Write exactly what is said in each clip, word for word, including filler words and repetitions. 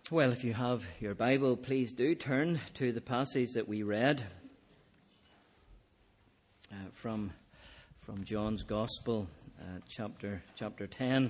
Well, if you have your Bible, please do turn to the passage that we read uh, from from John's Gospel, uh, chapter chapter ten.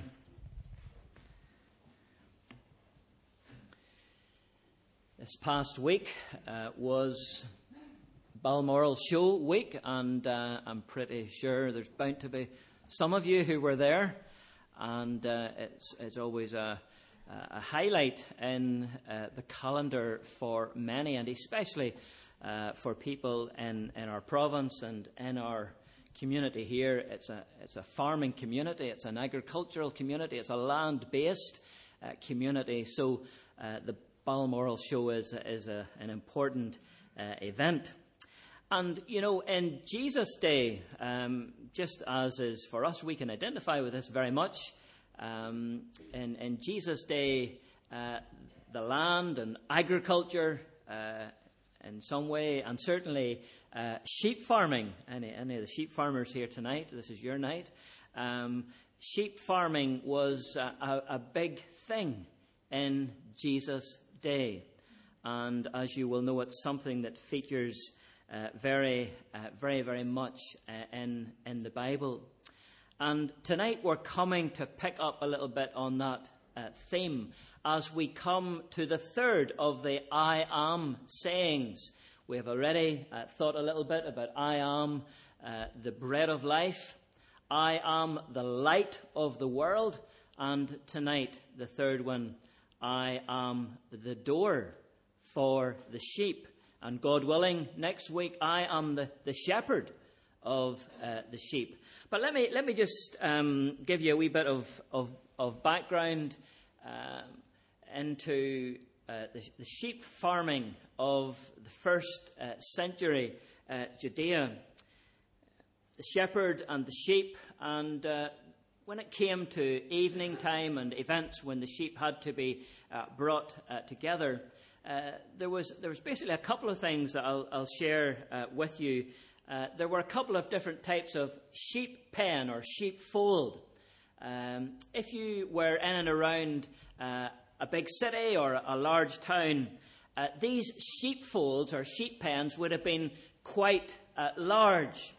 This past week uh, was Balmoral Show week, and uh, I'm pretty sure there's bound to be some of you who were there, and uh, it's it's always a a highlight in uh, the calendar for many, and especially uh, for people in, in our province and in our community here. It's a it's a farming community, it's an agricultural community, it's a land-based uh, community. So uh, the Balmoral Show is is a, an important uh, event. And you know, in Jesus' day, um, just as is for us, we can identify with this very much. Um, in, in Jesus' day, uh, the land and agriculture, uh, in some way, and certainly uh, sheep farming. Any, any of the sheep farmers here tonight? This is your night. Um, sheep farming was a, a, a big thing in Jesus' day, and as you will know, it's something that features uh, very, uh, very, very much uh, in in the Bible. And tonight we're coming to pick up a little bit on that uh, theme as we come to the third of the I am sayings. We have already uh, thought a little bit about I am uh, the bread of life, I am the light of the world, and tonight the third one, I am the door for the sheep. And God willing, next week I am the, the shepherd of uh, the sheep. But let me let me just um, give you a wee bit of of, of background um, into uh, the, the sheep farming of the first uh, century uh, Judea. The shepherd and the sheep, and uh, when it came to evening time and events when the sheep had to be uh, brought uh, together, uh, there was there was basically a couple of things that I'll, I'll share uh, with you. Uh, there were a couple of different types of sheep pen or sheepfold. Um, if you were in and around uh, a big city or a large town, uh, these sheepfolds or sheep pens would have been quite uh, large.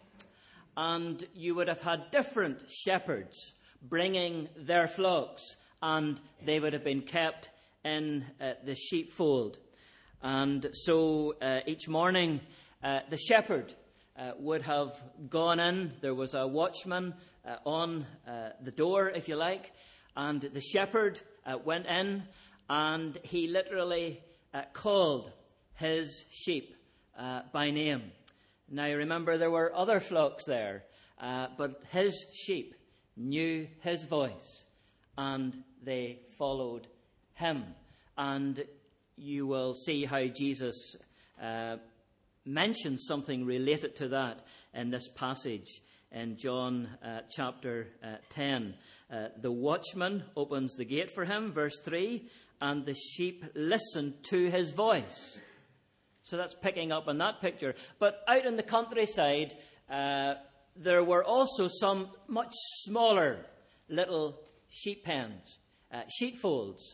And you would have had different shepherds bringing their flocks, and they would have been kept in uh, the sheepfold. And so uh, each morning, uh, the shepherd Uh, would have gone in. There was a watchman uh, on uh, the door, if you like, and the shepherd uh, went in, and he literally uh, called his sheep uh, by name. Now, remember, there were other flocks there, uh, but his sheep knew his voice, and they followed him. And you will see how Jesus uh, mentions something related to that in this passage in John uh, chapter uh, ten. Uh, the watchman opens the gate for him, verse three, and the sheep listen to his voice. So that's picking up on that picture. But out in the countryside, uh, there were also some much smaller little sheep pens, uh, sheepfolds.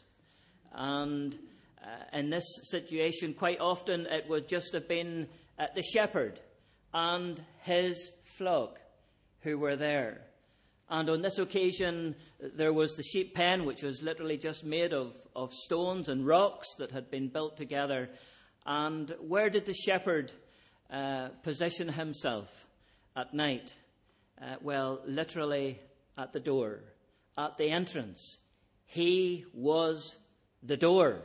And uh, in this situation, quite often it would just have been Uh, the shepherd and his flock who were there. And on this occasion, there was the sheep pen, which was literally just made of, of stones and rocks that had been built together. And where did the shepherd uh, position himself at night? Uh, well, literally at the door, at the entrance. He was the door.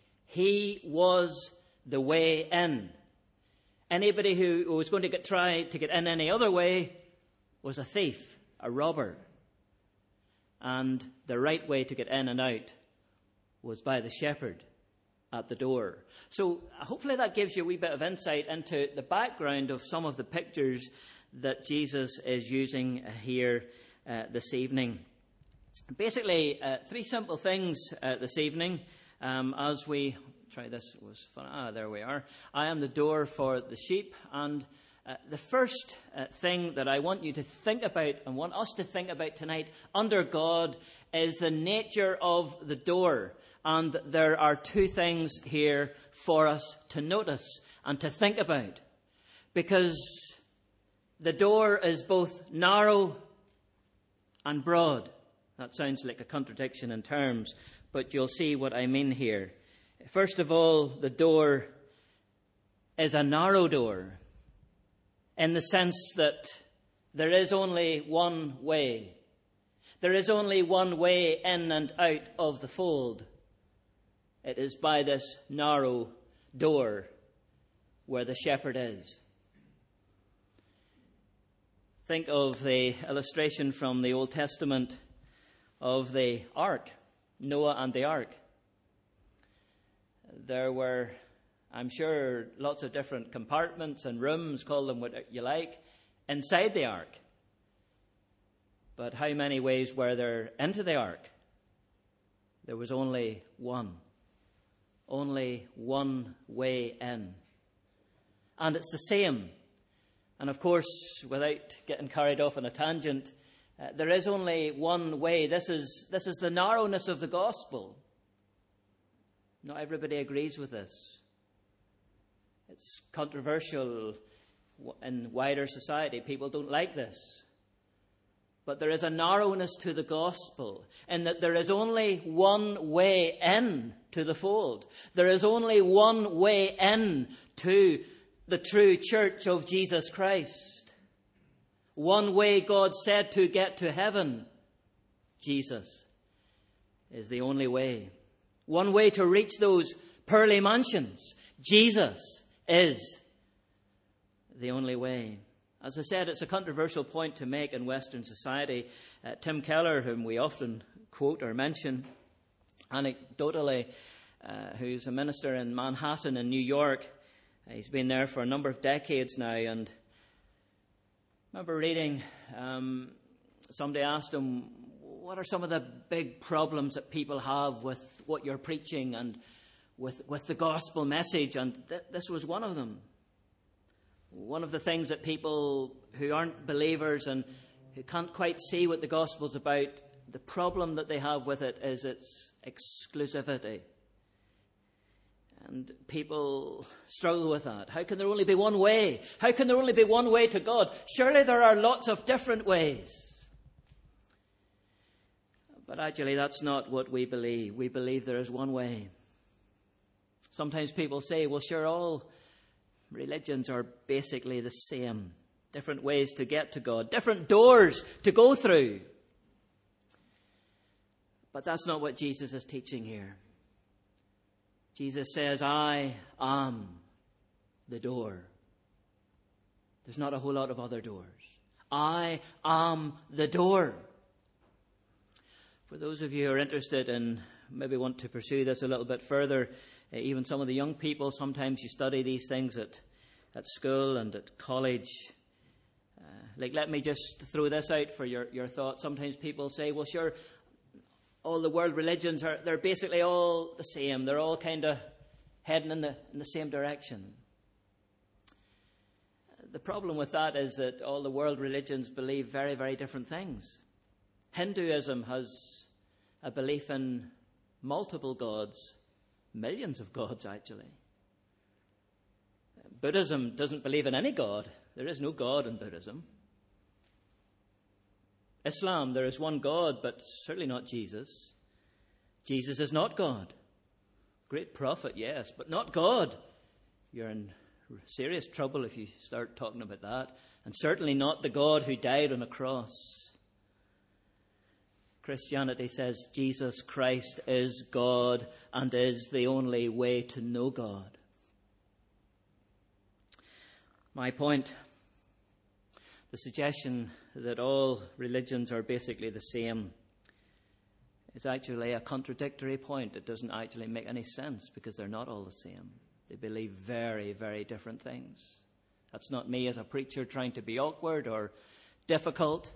He was the way in. Anybody who was going to get try to get in any other way was a thief, a robber. And the right way to get in and out was by the shepherd at the door. So hopefully that gives you a wee bit of insight into the background of some of the pictures that Jesus is using here uh, this evening. Basically, uh, three simple things uh, this evening um, as we... Try this. It was fun. Ah, there we are. I am the door for the sheep. And Uh, the first uh, thing that I want you to think about and want us to think about tonight under God is the nature of the door. And there are two things here for us to notice and to think about. Because the door is both narrow and broad. That sounds like a contradiction in terms, but you'll see what I mean here. First of all, the door is a narrow door, in the sense that there is only one way. There is only one way in and out of the fold. It is by this narrow door where the shepherd is. Think of the illustration from the Old Testament of the ark, Noah and the ark. There were, I'm sure, lots of different compartments and rooms, call them what you like, inside the ark. But how many ways were there into the ark? There was only one. Only one way in. And it's the same. And of course, without getting carried off on a tangent, uh, there is only one way. This is, this is the narrowness of the gospel. Not everybody agrees with this. It's controversial in wider society. People don't like this. But there is a narrowness to the gospel in that there is only one way in to the fold. There is only one way in to the true church of Jesus Christ. One way God said to get to heaven. Jesus is the only way. One way to reach those pearly mansions. Jesus is the only way. As I said, it's a controversial point to make in Western society. Uh, Tim Keller, whom we often quote or mention, anecdotally, uh, who's a minister in Manhattan in New York, uh, he's been there for a number of decades now, and I remember reading, um, somebody asked him, what are some of the big problems that people have with what you're preaching and with, with the gospel message? And th- this was one of them. One of the things that people who aren't believers and who can't quite see what the gospel's about, the problem that they have with it is its exclusivity. And people struggle with that. How can there only be one way? How can there only be one way to God? Surely there are lots of different ways. But actually, that's not what we believe. We believe there is one way. Sometimes people say, well, sure, all religions are basically the same. Different ways to get to God. Different doors to go through. But that's not what Jesus is teaching here. Jesus says, I am the door. There's not a whole lot of other doors. I am the door. For those of you who are interested and maybe want to pursue this a little bit further, uh, even some of the young people, sometimes you study these things at, at school and at college. Uh, like, let me just throw this out for your, your thoughts. Sometimes people say, well, sure, all the world religions, are they're basically all the same. They're all kind of heading in the, in the same direction. The problem with that is that all the world religions believe very, very different things. Hinduism has a belief in multiple gods, millions of gods actually. Buddhism doesn't believe in any god. There is no God in Buddhism. Islam, there is one God, but certainly not Jesus. Jesus is not God. Great prophet, yes, but not God. You're in serious trouble if you start talking about that. And certainly not the God who died on a cross. Christianity says Jesus Christ is God and is the only way to know God. My point, the suggestion that all religions are basically the same, is actually a contradictory point. It doesn't actually make any sense because they're not all the same. They believe very, very different things. That's not me as a preacher trying to be awkward or difficult.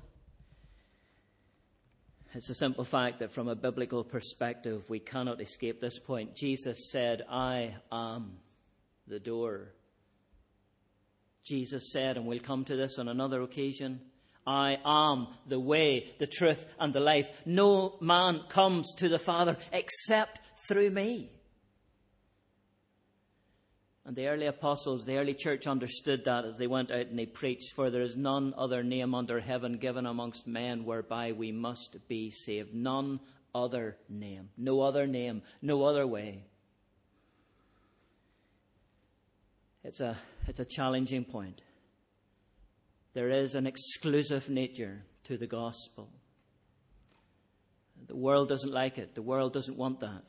It's a simple fact that from a biblical perspective, we cannot escape this point. Jesus said, I am the door. Jesus said, and we'll come to this on another occasion, I am the way, the truth, and the life. No man comes to the Father except through me. And the early apostles, the early church understood that as they went out and they preached, for there is none other name under heaven given amongst men whereby we must be saved. None other name, no other name, no other way. It's a, it's a challenging point. There is an exclusive nature to the gospel. The world doesn't like it. The world doesn't want that.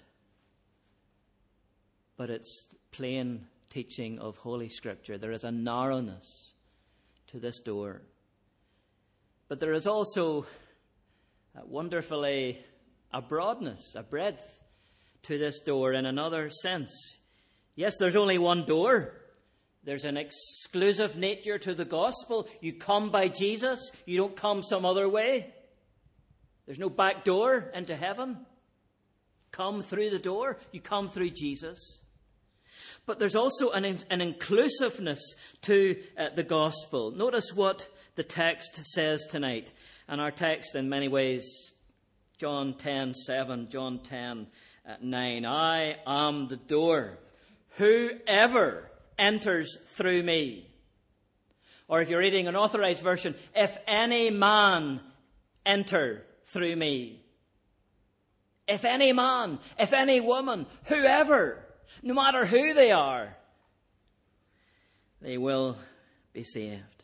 But it's plain teaching of Holy Scripture. There is a narrowness to this door. But there is also a wonderfully a broadness, a breadth to this door in another sense. Yes, there's only one door. There's an exclusive nature to the gospel. You come by Jesus. You don't come some other way. There's no back door into heaven. Come through the door. You come through Jesus. But there's also an, an inclusiveness to uh, the gospel. Notice what the text says tonight. And our text in many ways, John ten seven, John ten nine. I am the door. Whoever enters through me. Or if you're reading an authorized version, if any man enter through me. If any man, if any woman, whoever, no matter who they are, they will be saved.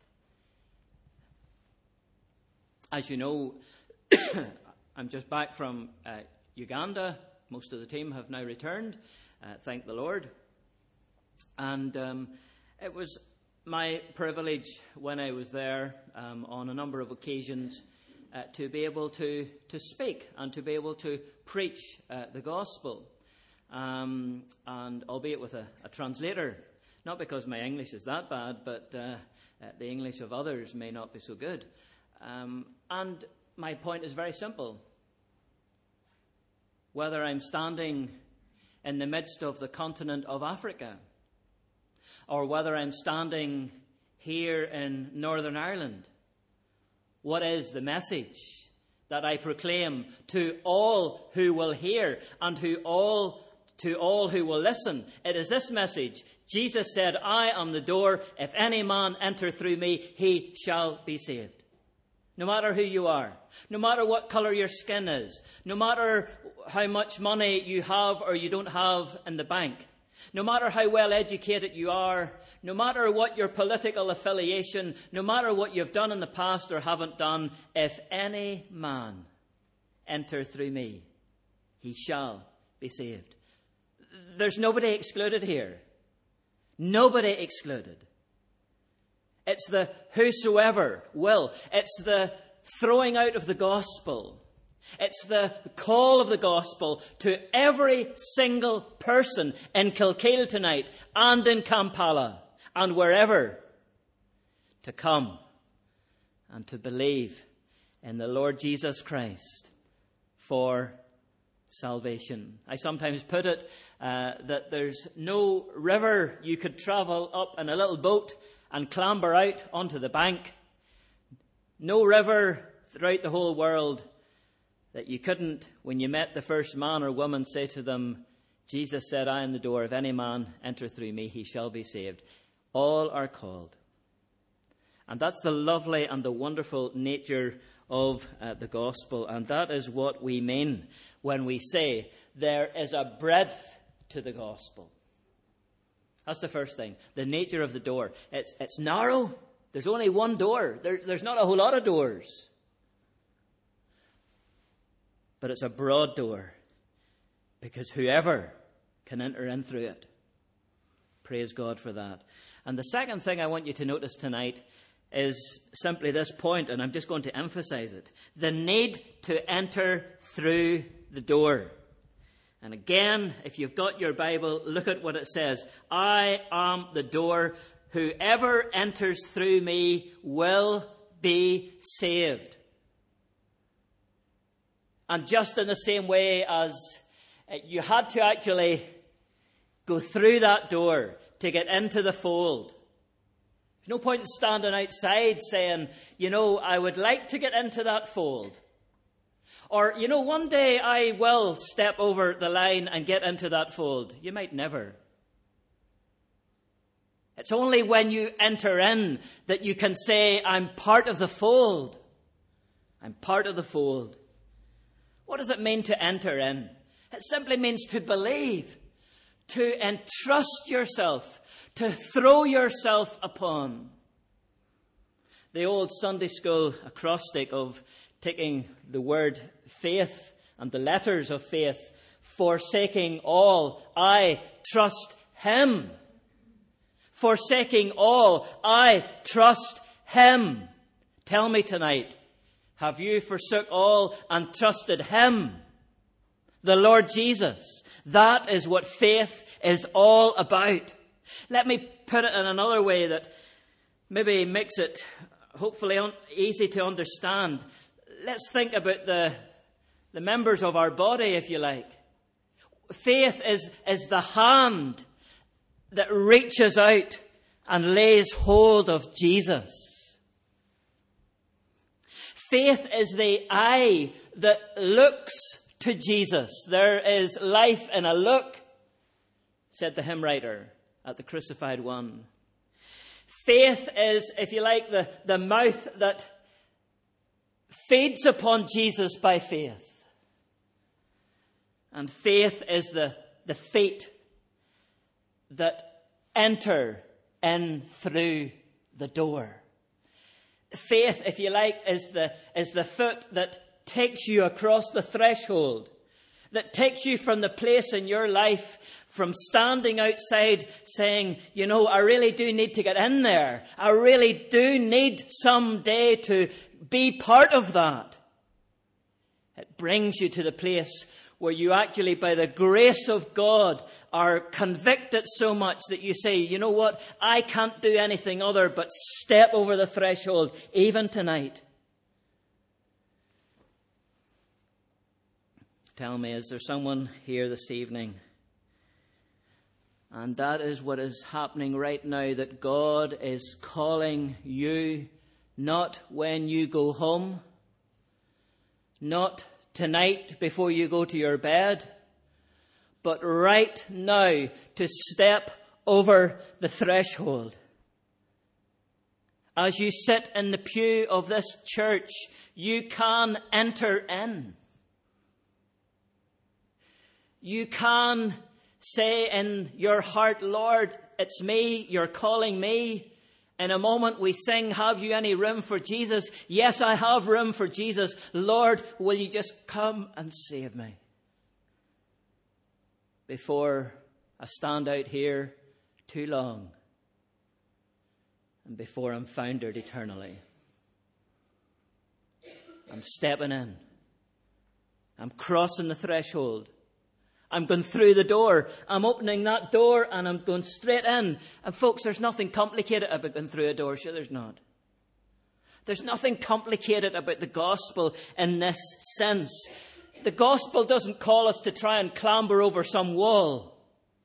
As you know, I'm just back from uh, Uganda. Most of the team have now returned. Uh, thank the Lord. And um, it was my privilege when I was there um, on a number of occasions uh, to be able to, to speak and to be able to preach uh, the gospel. Um, and albeit with a, a translator, not because my English is that bad, but uh, uh, the English of others may not be so good. Um, and my point is very simple. Whether I'm standing in the midst of the continent of Africa, or whether I'm standing here in Northern Ireland, what is the message that I proclaim to all who will hear and to all to all who will listen? It is this message. Jesus said, I am the door. If any man enter through me, he shall be saved. No matter who you are, no matter what colour your skin is, no matter how much money you have or you don't have in the bank, no matter how well educated you are, no matter what your political affiliation, no matter what you've done in the past or haven't done, if any man enter through me, he shall be saved. There's nobody excluded here. Nobody excluded. It's the whosoever will. It's the throwing out of the gospel. It's the call of the gospel to every single person in Kilkeel tonight and in Kampala and wherever to come and to believe in the Lord Jesus Christ for salvation. I sometimes put it uh, that there's no river you could travel up in a little boat and clamber out onto the bank. No river throughout the whole world that you couldn't, when you met the first man or woman, say to them, Jesus said, I am the door. If any man enter through me, he shall be saved. All are called. And that's the lovely and the wonderful nature of uh, the gospel. And that is what we mean when we say there is a breadth to the gospel. That's the first thing. The nature of the door. It's, it's narrow. There's only one door. There, there's not a whole lot of doors. But it's a broad door because whoever can enter in through it. Praise God for that. And the second thing I want you to notice tonight is simply this point, and I'm just going to emphasize it. The need to enter through the door. And again, if you've got your Bible, look at what it says. I am the door. Whoever enters through me will be saved. And just in the same way as you had to actually go through that door to get into the fold, There's no point in standing outside saying, you know, I would like to get into that fold. Or, you know, one day I will step over the line and get into that fold. You might never. It's only when you enter in that you can say, I'm part of the fold. I'm part of the fold. What does it mean to enter in? It simply means to believe, to entrust yourself, to throw yourself upon. The old Sunday school acrostic of taking the word faith and the letters of faith, forsaking all, I trust him. Forsaking all, I trust him. Tell me tonight, have you forsook all and trusted him? The Lord Jesus. That is what faith is all about. Let me put it in another way that maybe makes it hopefully un- easy to understand. Let's think about the, the members of our body, if you like. Faith is, is the hand that reaches out and lays hold of Jesus. Faith is the eye that looks to Jesus. There is life in a look, said the hymn writer at the Crucified One. Faith is, if you like, the, the mouth that feeds upon Jesus by faith. And faith is the, the feet that enter in through the door. Faith, if you like, is the, is the foot that takes you across the threshold, that takes you from the place in your life, from standing outside saying, you know, I really do need to get in there. I really do need someday to be part of that. It brings you to the place where you actually, by the grace of God, are convicted so much that you say, you know what, I can't do anything other but step over the threshold, even tonight. Tell me, is there someone here this evening? And that is what is happening right now, that God is calling you, not when you go home, not tonight before you go to your bed, but right now to step over the threshold. As you sit in the pew of this church, you can enter in. You can say in your heart, Lord, it's me, you're calling me. In a moment we sing, have you any room for Jesus? Yes, I have room for Jesus. Lord, will you just come and save me? Before I stand out here too long and before I'm foundered eternally. I'm stepping in. I'm crossing the threshold. I'm going through the door. I'm opening that door and I'm going straight in. And folks, there's nothing complicated about going through a door. Sure, there's not. There's nothing complicated about the gospel in this sense. The gospel doesn't call us to try and clamber over some wall.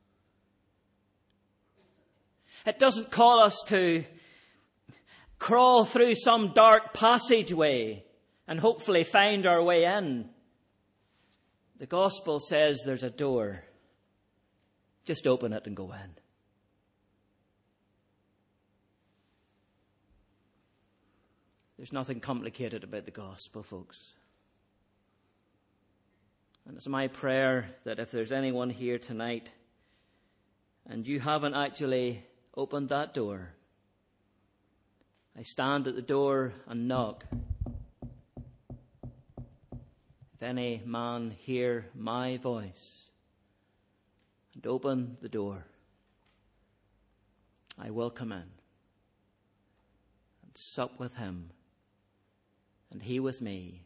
It doesn't call us to crawl through some dark passageway and hopefully find our way in. The gospel says there's a door. Just open it and go in. There's nothing complicated about the gospel, folks. And it's my prayer that if there's anyone here tonight and you haven't actually opened that door, I stand at the door and knock. If any man hear my voice and open the door, I will come in and sup with him and he with me.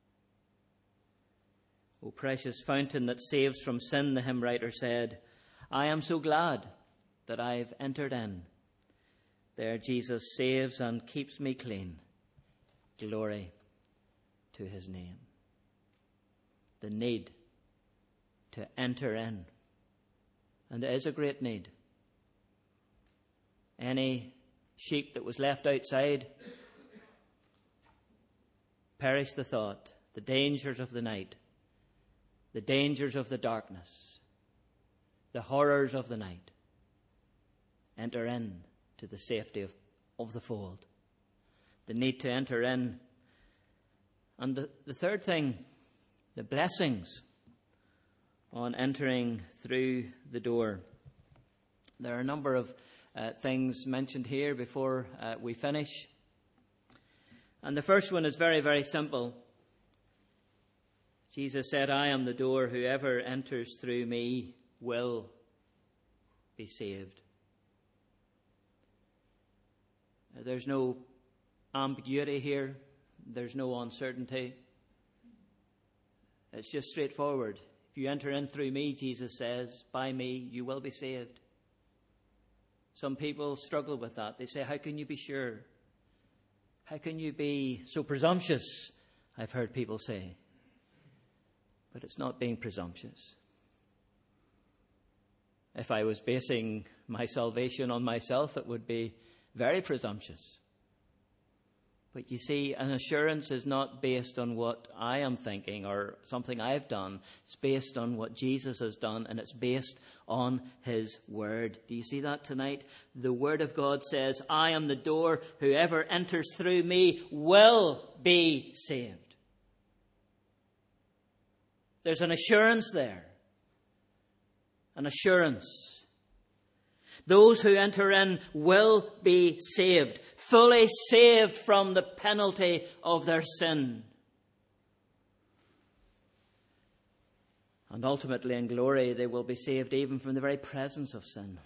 O precious fountain that saves from sin, the hymn writer said, I am so glad that I've entered in. There Jesus saves and keeps me clean. Glory to his name. The need to enter in. And it is a great need. Any sheep that was left outside. Perish the thought, the dangers of the night, the dangers of the darkness, the horrors of the night. Enter in to the safety of, of the fold. The need to enter in. And the, the third thing, the blessings on entering through the door. There are a number of uh, things mentioned here before uh, we finish. And the first one is very, very simple. Jesus said, I am the door. Whoever enters through me will be saved. There's no ambiguity here. There's no uncertainty. It's just straightforward. If you enter in through me, Jesus says, by me, you will be saved. Some people struggle with that. They say, how can you be sure? How can you be so presumptuous? I've heard people say. But it's not being presumptuous. If I was basing my salvation on myself, it would be very presumptuous. But you see, an assurance is not based on what I am thinking or something I've done. It's based on what Jesus has done, and it's based on his word. Do you see that tonight? The word of God says, I am the door. Whoever enters through me will be saved. There's an assurance there. An assurance. Those who enter in will be saved, fully saved from the penalty of their sin. And ultimately in glory, they will be saved even from the very presence of sin.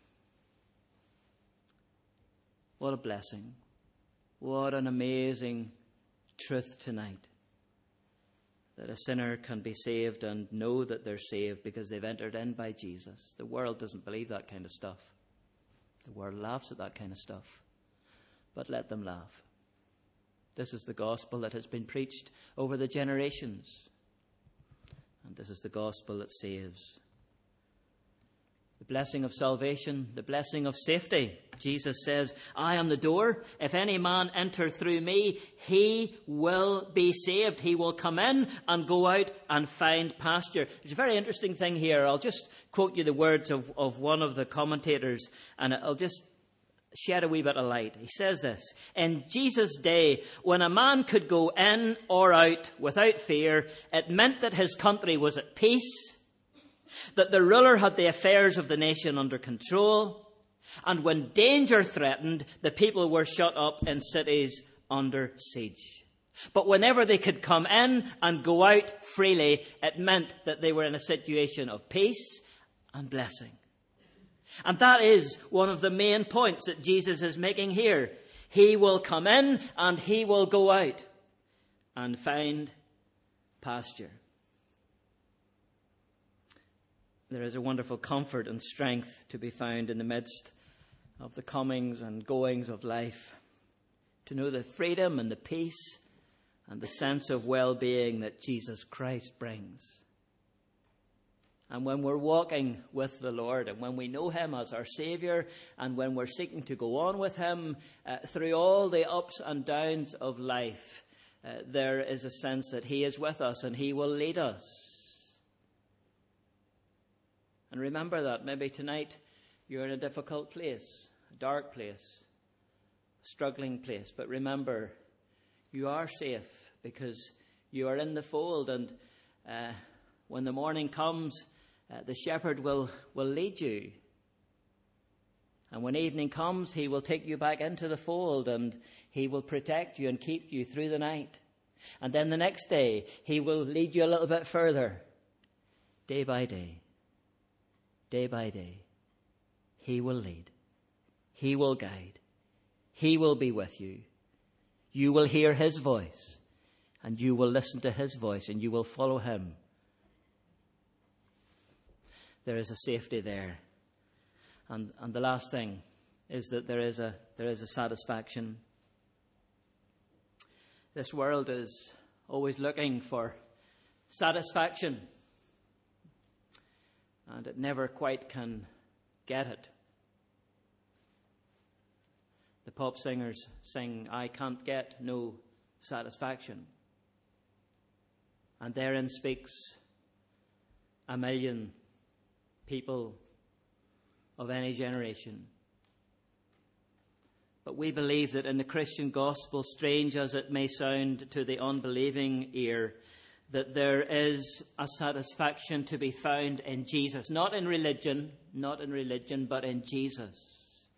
What a blessing. What an amazing truth tonight. That a sinner can be saved and know that they're saved because they've entered in by Jesus. The world doesn't believe that kind of stuff. The world laughs at that kind of stuff. But let them laugh. This is the gospel that has been preached over the generations. And this is the gospel that saves. The blessing of salvation, the blessing of safety. Jesus says, I am the door. If any man enter through me, he will be saved. He will come in and go out and find pasture. There's a very interesting thing here. I'll just quote you the words of, of one of the commentators, and I'll just shed a wee bit of light. He says this, in Jesus' day, when a man could go in or out without fear, it meant that his country was at peace, that the ruler had the affairs of the nation under control, and when danger threatened, the people were shut up in cities under siege. But whenever they could come in and go out freely, it meant that they were in a situation of peace and blessing. And that is one of the main points that Jesus is making here. He will come in and he will go out and find pasture. There is a wonderful comfort and strength to be found in the midst of the comings and goings of life. To know the freedom and the peace and the sense of well-being that Jesus Christ brings. And when we're walking with the Lord and when we know him as our Saviour and when we're seeking to go on with him uh, through all the ups and downs of life, uh, there is a sense that he is with us and he will lead us. And remember that maybe tonight you're in a difficult place, a dark place, a struggling place. But remember, you are safe because you are in the fold. And uh, when the morning comes, uh, the shepherd will, will lead you. And when evening comes, he will take you back into the fold and he will protect you and keep you through the night. And then the next day, he will lead you a little bit further, day by day. Day by day, he will lead. He will guide. He will be with you. You will hear his voice, and you will listen to his voice, and you will follow him. There is a safety there. And, and the last thing is that there is a, there is a satisfaction. This world is always looking for satisfaction. And it never quite can get it. The pop singers sing, I can't get no satisfaction. And therein speaks a million people of any generation. But we believe that in the Christian gospel, strange as it may sound to the unbelieving ear, that there is a satisfaction to be found in Jesus. Not in religion, not in religion, but in Jesus.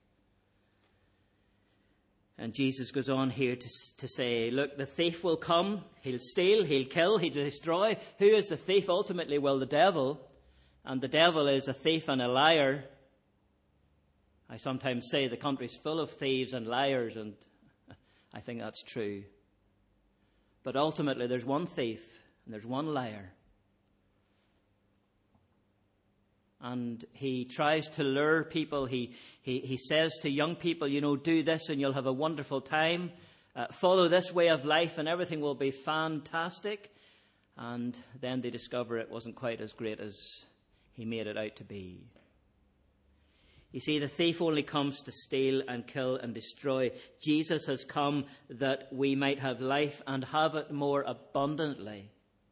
And Jesus goes on here to, to say, look, the thief will come, he'll steal, he'll kill, he'll destroy. Who is the thief ultimately? Well, the devil. And the devil is a thief and a liar. I sometimes say the country's full of thieves and liars, and I think that's true. But ultimately there's one thief and there's one liar. And he tries to lure people. He, he, he says to young people, you know, do this and you'll have a wonderful time. Uh, follow this way of life and everything will be fantastic. And then they discover it wasn't quite as great as he made it out to be. You see, the thief only comes to steal and kill and destroy. Jesus has come that we might have life and have it more abundantly.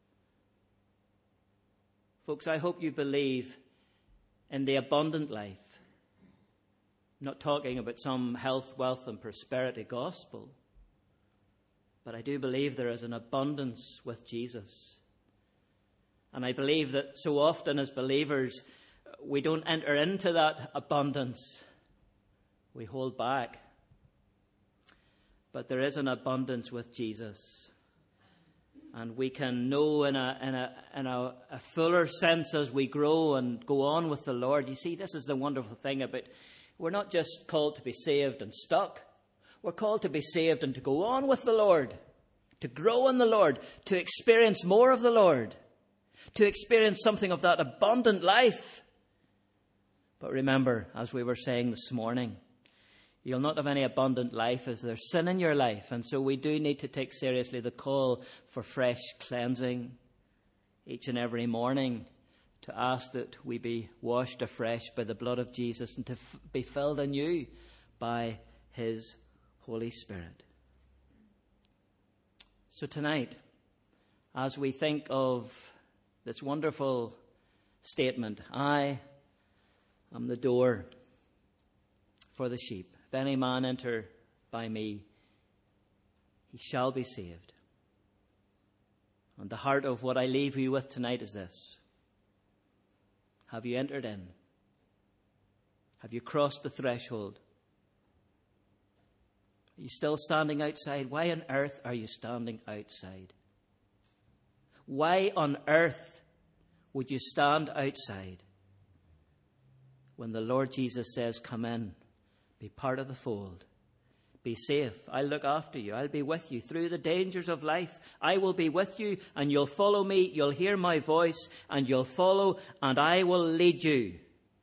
Folks, I hope you believe in the abundant life. I'm not talking about some health, wealth and prosperity gospel. But I do believe there is an abundance with Jesus. And I believe that so often as believers, we don't enter into that abundance. We hold back. But there is an abundance with Jesus. And we can know in a, in a, in a, a fuller sense as we grow and go on with the Lord. You see, this is the wonderful thing about, we're not just called to be saved and stuck. We're called to be saved and to go on with the Lord, to grow in the Lord, to experience more of the Lord, to experience something of that abundant life. But remember, as we were saying this morning, you'll not have any abundant life if there's sin in your life. And so we do need to take seriously the call for fresh cleansing each and every morning, to ask that we be washed afresh by the blood of Jesus and to f- be filled anew by his Holy Spirit. So tonight, as we think of this wonderful statement, I am the door for the sheep. If any man enter by me, he shall be saved. And the heart of what I leave you with tonight is this. Have you entered in? Have you crossed the threshold? Are you still standing outside? Why on earth are you standing outside? Why on earth would you stand outside when the Lord Jesus says, come in, be part of the fold, be safe, I'll look after you, I'll be with you through the dangers of life. I will be with you and you'll follow me, you'll hear my voice and you'll follow, and I will lead you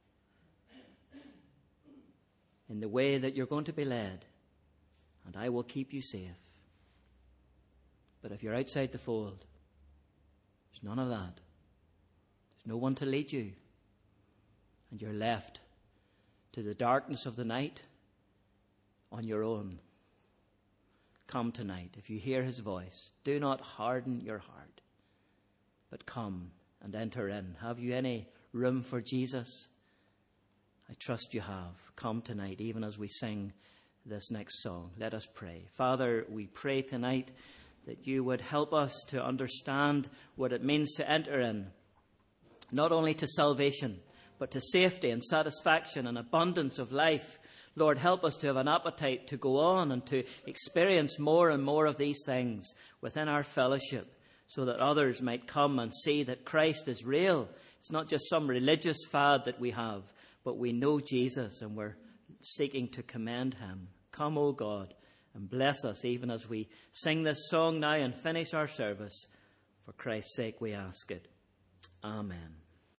in the way that you're going to be led, and I will keep you safe. But if you're outside the fold, there's none of that. There's no one to lead you. And you're left to the darkness of the night on your own. Come tonight. If you hear his voice, do not harden your heart, but come and enter in. Have you any room for Jesus? I trust you have. Come tonight, even as we sing this next song. Let us pray. Father, we pray tonight that you would help us to understand what it means to enter in, not only to salvation, but to safety and satisfaction and abundance of life. Lord, help us to have an appetite to go on and to experience more and more of these things within our fellowship, so that others might come and see that Christ is real. It's not just some religious fad that we have, but we know Jesus and we're seeking to commend him. Come, O God, and bless us even as we sing this song now and finish our service. For Christ's sake we ask it. Amen.